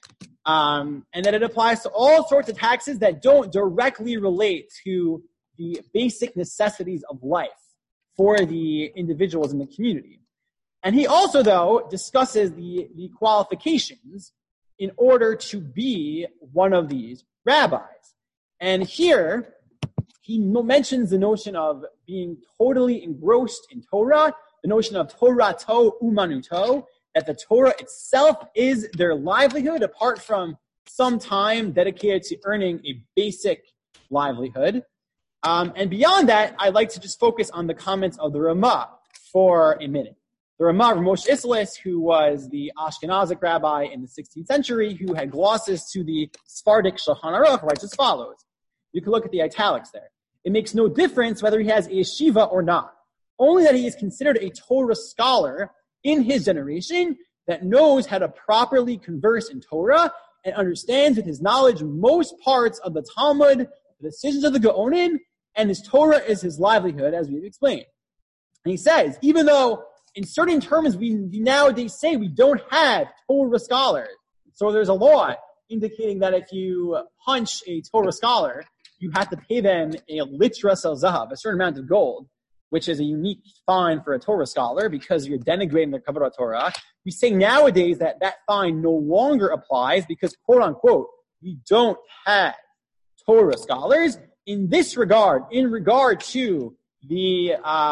And that it applies to all sorts of taxes that don't directly relate to the basic necessities of life for the individuals in the community. And he also, though, discusses the qualifications in order to be one of these rabbis. And here, he mentions the notion of being totally engrossed in Torah, the notion of Torato umanuto, that the Torah itself is their livelihood, apart from some time dedicated to earning a basic livelihood. And beyond that, I'd like to just focus on the comments of the Ramah for a minute. The Ramah, Moshe Isserles, who was the Ashkenazic rabbi in the 16th century, who had glosses to the Sephardic Shulchan Aruch, writes as follows. You can look at the italics there. It makes no difference whether he has a yeshiva or not, only that he is considered a Torah scholar in his generation that knows how to properly converse in Torah and understands with his knowledge most parts of the Talmud, the decisions of the Gaonim, and his Torah is his livelihood, as we've explained. And he says, even though in certain terms we nowadays say we don't have Torah scholars, so there's a law indicating that if you punch a Torah scholar, you have to pay them a litra sel zahav, a certain amount of gold, which is a unique fine for a Torah scholar because you're denigrating the Kavod Torah. We say nowadays that that fine no longer applies because, quote unquote, we don't have Torah scholars. In this regard, in regard to the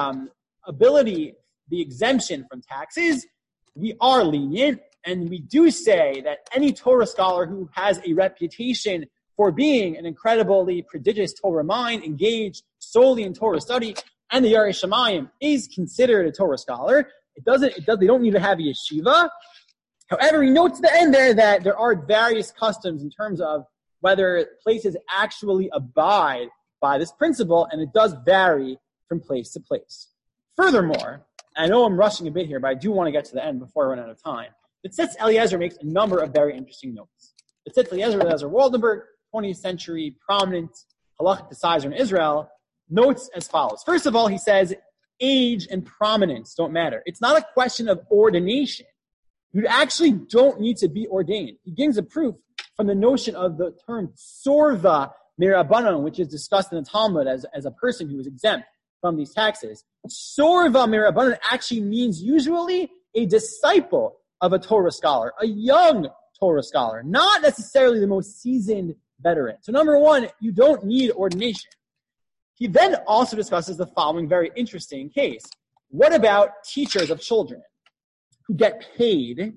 ability, the exemption from taxes, we are lenient, and we do say that any Torah scholar who has a reputation for being an incredibly prodigious Torah mind, engaged solely in Torah study, and the Yarei Shamayim is considered a Torah scholar. They don't need to have a yeshiva. However, we note to the end there that there are various customs in terms of whether places actually abide by this principle, and it does vary from place to place. Furthermore, I know I'm rushing a bit here, but I do want to get to the end before I run out of time. The Tzitz Eliezer makes a number of very interesting notes. The Tzitz Eliezer Waldenberg, 20th century prominent halachic decider in Israel, notes as follows. First of all, he says, age and prominence don't matter. It's not a question of ordination. You actually don't need to be ordained. He gives a proof from the notion of the term sorva mirabanan, which is discussed in the Talmud as a person who is exempt from these taxes. Sorva mirabanan actually means usually a disciple of a Torah scholar, a young Torah scholar, not necessarily the most seasoned veteran. So number one, you don't need ordination. He then also discusses the following very interesting case. What about teachers of children who get paid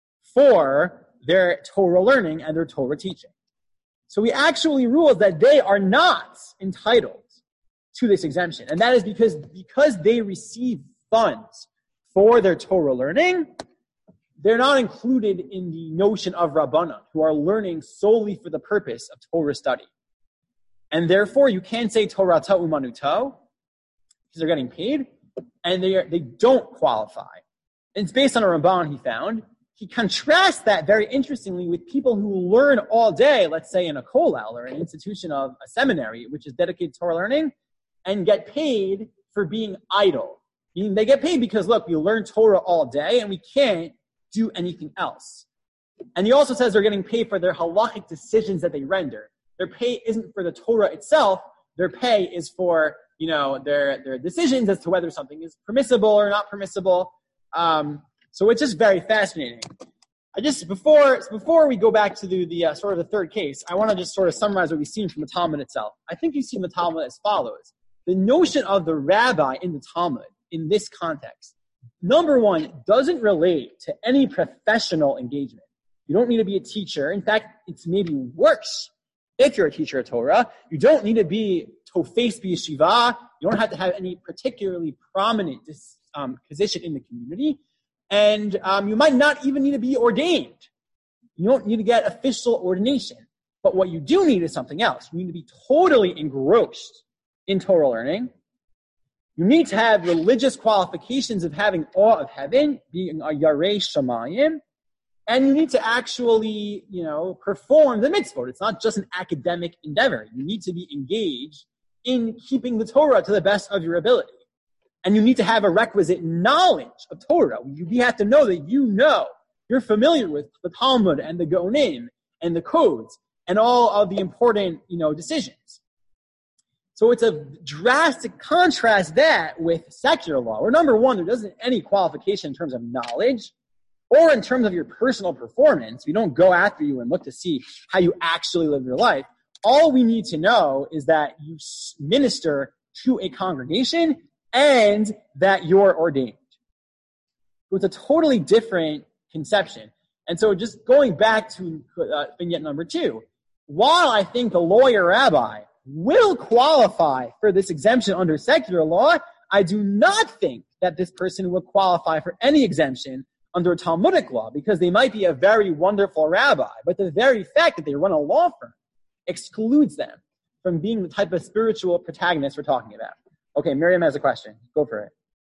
for their Torah learning and their Torah teaching? So he actually rules that they are not entitled to this exemption. And that is because they receive funds for their Torah learning, they're not included in the notion of Rabbanan, who are learning solely for the purpose of Torah study. And therefore, you can't say Torah umanuto, because they're getting paid, and they don't qualify. And it's based on a Ramban he found. He contrasts that very interestingly with people who learn all day, let's say in a kollel or an institution of a seminary, which is dedicated to Torah learning, and get paid for being idle. Meaning they get paid because, look, we learn Torah all day and we can't do anything else. And he also says they're getting paid for their halachic decisions that they render. Their pay isn't for the Torah itself. Their pay is for, their decisions as to whether something is permissible or not permissible. So it's just very fascinating. Before we go back to the sort of the third case, I want to just sort of summarize what we've seen from the Talmud itself. I think you see in the Talmud as follows. The notion of the rabbi in the Talmud, in this context, number one, doesn't relate to any professional engagement. You don't need to be a teacher. In fact, it's maybe worse if you're a teacher of Torah. You don't need to be tofes b'yeshiva. You don't have to have any particularly prominent position in the community. And you might not even need to be ordained. You don't need to get official ordination. But what you do need is something else. You need to be totally engrossed in Torah learning. You need to have religious qualifications of having awe of heaven, being a yarei shamayim. And you need to actually, perform the mitzvot. It's not just an academic endeavor. You need to be engaged in keeping the Torah to the best of your ability. And you need to have a requisite knowledge of Torah. You have to know that you're familiar with the Talmud and the Gaonim and the codes and all of the important, decisions. So it's a drastic contrast that with secular law, where number one, there isn't any qualification in terms of knowledge or in terms of your personal performance. We don't go after you and look to see how you actually live your life. All we need to know is that you minister to a congregation and that you're ordained. So it's a totally different conception. And so just going back to vignette number 2, while I think the lawyer rabbi will qualify for this exemption under secular law, I do not think that this person will qualify for any exemption under Talmudic law, because they might be a very wonderful rabbi, but the very fact that they run a law firm excludes them from being the type of spiritual protagonist we're talking about. Okay, Miriam has a question. Go for it.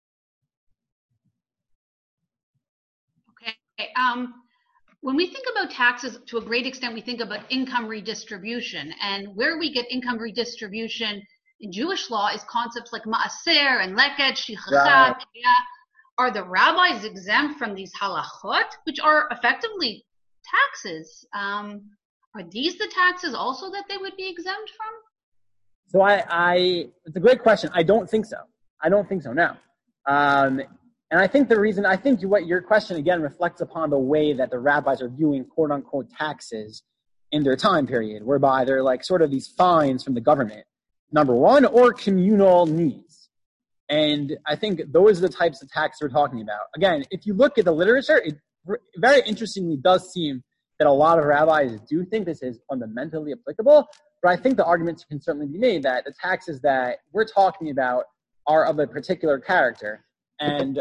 Okay. When we think about taxes, to a great extent, we think about income redistribution. And where we get income redistribution in Jewish law is concepts like ma'aser and leket, shichachat. Are the rabbis exempt from these halachot, which are effectively taxes? Are these the taxes also that they would be exempt from? So it's a great question. I don't think so. No. And I think what your question again reflects upon the way that the rabbis are viewing quote unquote taxes in their time period, whereby they're like sort of these fines from the government, number one, or communal needs. And I think those are the types of taxes we're talking about. Again, if you look at the literature, it very interestingly does seem that a lot of rabbis do think this is fundamentally applicable, but I think the arguments can certainly be made that the taxes that we're talking about are of a particular character. And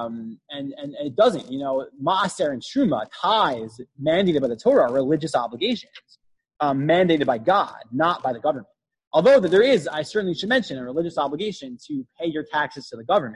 it doesn't, Maaser and Truma, tithes mandated by the Torah, are religious obligations, mandated by God, not by the government. Although there is, I certainly should mention, a religious obligation to pay your taxes to the government.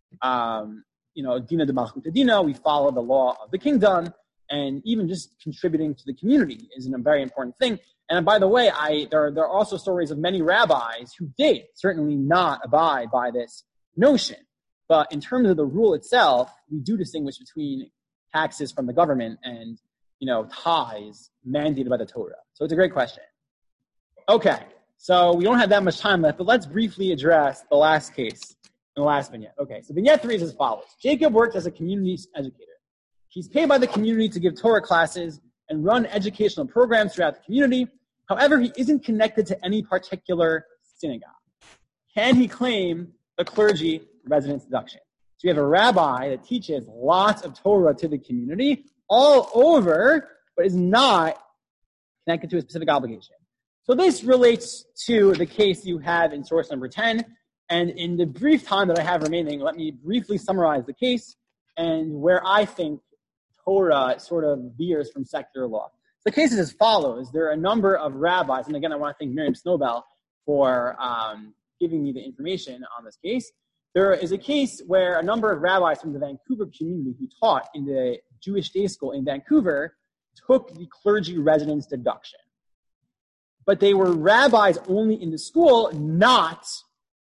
Dina de Malchut Dina, we follow the law of the kingdom, and even just contributing to the community is a very important thing. And by the way, there are also stories of many rabbis who did certainly not abide by this notion. But in terms of the rule itself, we do distinguish between taxes from the government and, tithes mandated by the Torah. So it's a great question. Okay, so we don't have that much time left, but let's briefly address the last case in the last vignette. Okay, so vignette 3 is as follows. Jacob worked as a community educator. He's paid by the community to give Torah classes and run educational programs throughout the community. However, he isn't connected to any particular synagogue. Can he claim the clergy residence deduction? So you have a rabbi that teaches lots of Torah to the community all over, but is not connected to a specific obligation. So this relates to the case you have in source number 10. And in the brief time that I have remaining, let me briefly summarize the case and where I think Torah sort of veers from secular law. The case is as follows. There are a number of rabbis, and again, I want to thank Miriam Snowbell for giving me the information on this case. There is a case where a number of rabbis from the Vancouver community who taught in the Jewish day school in Vancouver took the clergy residence deduction. But they were rabbis only in the school, not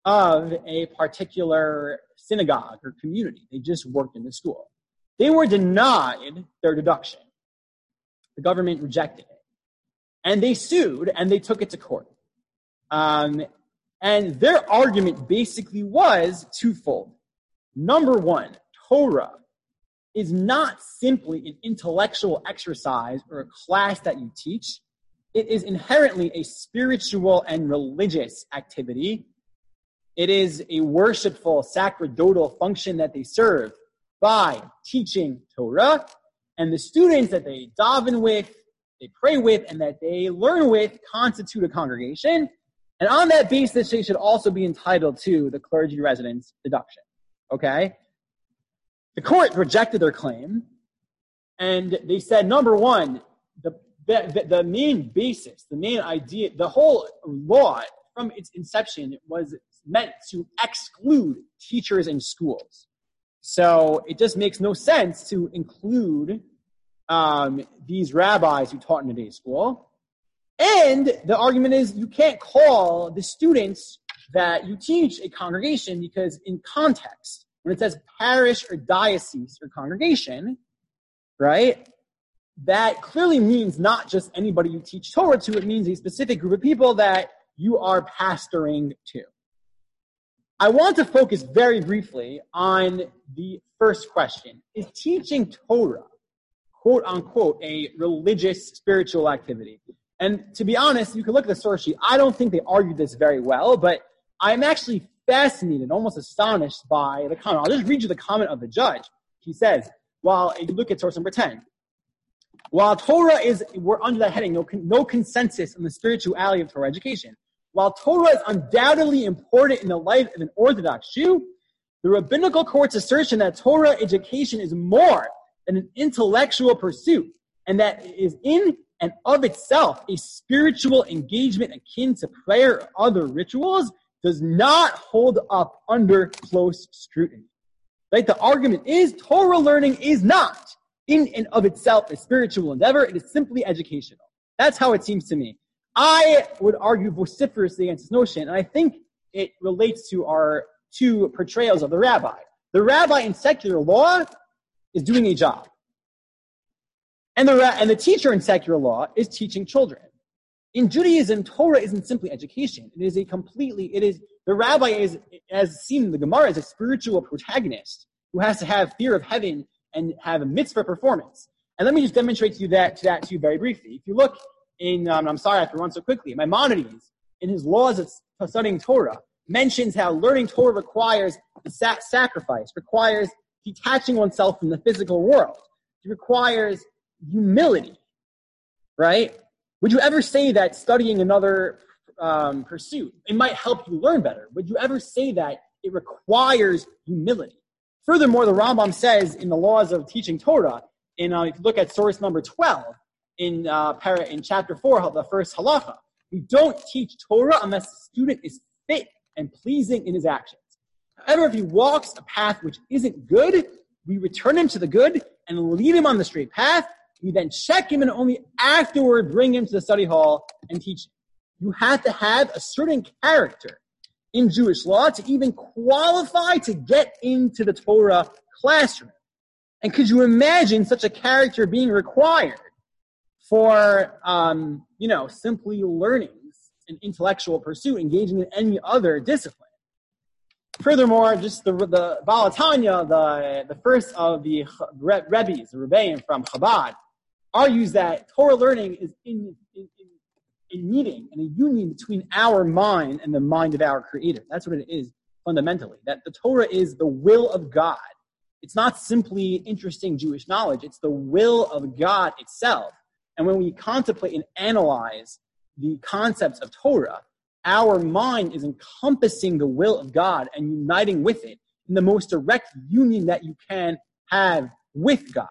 of a particular synagogue or community. They just worked in the school. They were denied their deduction. The government rejected it. And they sued, and they took it to court. And their argument basically was twofold. Number one, Torah is not simply an intellectual exercise or a class that you teach. It is inherently a spiritual and religious activity. It is a worshipful, sacerdotal function that they serve by teaching Torah, and the students that they daven with, they pray with, and that they learn with constitute a congregation. And on that basis, they should also be entitled to the clergy residence deduction. Okay? The court rejected their claim, and they said, number one, the main basis, the main idea, the whole law from its inception was meant to exclude teachers in schools. So it just makes no sense to include these rabbis who taught in a day school. And the argument is you can't call the students that you teach a congregation because in context, when it says parish or diocese or congregation, right, that clearly means not just anybody you teach Torah to, it means a specific group of people that you are pastoring to. I want to focus very briefly on the first question. Is teaching Torah, quote unquote, a religious, spiritual activity? And to be honest, you can look at the source sheet. I don't think they argued this very well, but I'm actually fascinated, almost astonished by the comment. I'll just read you the comment of the judge. He says, while you look at source number 10, while Torah is, we're under that heading, no consensus on the spirituality of Torah education. While Torah is undoubtedly important in the life of an Orthodox Jew, the rabbinical court's assertion that Torah education is more than an intellectual pursuit, and that it is in and of itself a spiritual engagement akin to prayer or other rituals, does not hold up under close scrutiny. Right? The argument is Torah learning is not in and of itself a spiritual endeavor. It is simply educational. That's how it seems to me. I would argue vociferously against this notion, and I think it relates to our two portrayals of the rabbi. The rabbi in secular law is doing a job. And the teacher in secular law is teaching children. In Judaism, Torah isn't simply education. The rabbi is, as seen in the Gemara, is a spiritual protagonist who has to have fear of heaven and have a mitzvah performance. And let me just demonstrate to you that to you very briefly. If you look in, I'm sorry I have to run so quickly, Maimonides, in his laws of studying Torah, mentions how learning Torah requires sacrifice, requires detaching oneself from the physical world. It requires humility, right? Would you ever say that studying another pursuit, it might help you learn better? Would you ever say that it requires humility? Furthermore, the Rambam says in the laws of teaching Torah, if you look at source number 12, in chapter 4, the first halacha, we don't teach Torah unless the student is fit and pleasing in his actions. However, if he walks a path which isn't good, we return him to the good and lead him on the straight path. We then check him and only afterward bring him to the study hall and teach him. You have to have a certain character in Jewish law to even qualify to get into the Torah classroom. And could you imagine such a character being required for, simply learning an intellectual pursuit, engaging in any other discipline? Furthermore, just the Baal Tanya, the first of the Rebbes, the Rebbeim from Chabad, argues that Torah learning is in meeting and a union between our mind and the mind of our Creator. That's what it is fundamentally. That the Torah is the will of God. It's not simply interesting Jewish knowledge. It's the will of God itself. And when we contemplate and analyze the concepts of Torah, our mind is encompassing the will of God and uniting with it in the most direct union that you can have with God.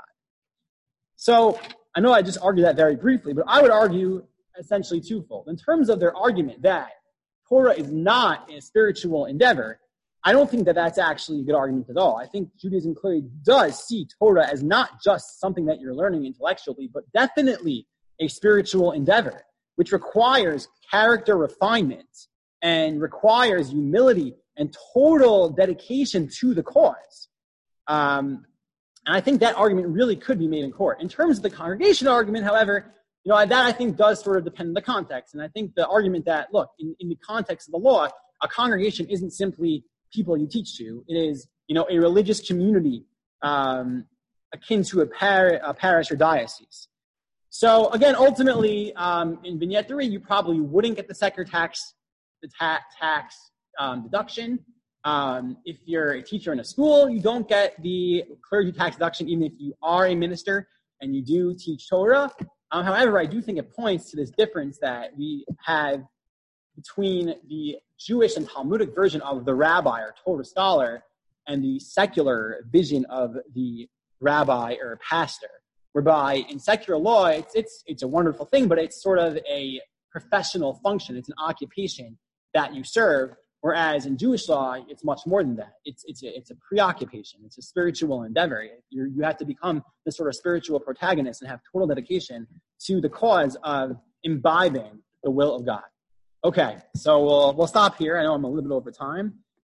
So I know I just argued that very briefly, but I would argue essentially twofold. In terms of their argument that Torah is not a spiritual endeavor, I don't think that that's actually a good argument at all. I think Judaism clearly does see Torah as not just something that you're learning intellectually, but definitely a spiritual endeavor, which requires character refinement and requires humility and total dedication to the cause. And I think that argument really could be made in court. In terms of the congregation argument, however, that I think does sort of depend on the context. And I think the argument that, look, in the context of the law, a congregation isn't simply people you teach to. It is, a religious community akin to a parish or diocese. So again, ultimately, in Vignette 3, you probably wouldn't get the secular tax, deduction. If you're a teacher in a school, you don't get the clergy tax deduction, even if you are a minister and you do teach Torah. However, I do think it points to this difference that we have between the Jewish and Talmudic version of the rabbi or Torah scholar and the secular vision of the rabbi or pastor, whereby in secular law, it's a wonderful thing, but it's sort of a professional function. It's an occupation that you serve, whereas in Jewish law, it's much more than that. It's a preoccupation. It's a spiritual endeavor. You have to become this sort of spiritual protagonist and have total dedication to the cause of imbibing the will of God. Okay, so we'll stop here. I know I'm a little bit over time.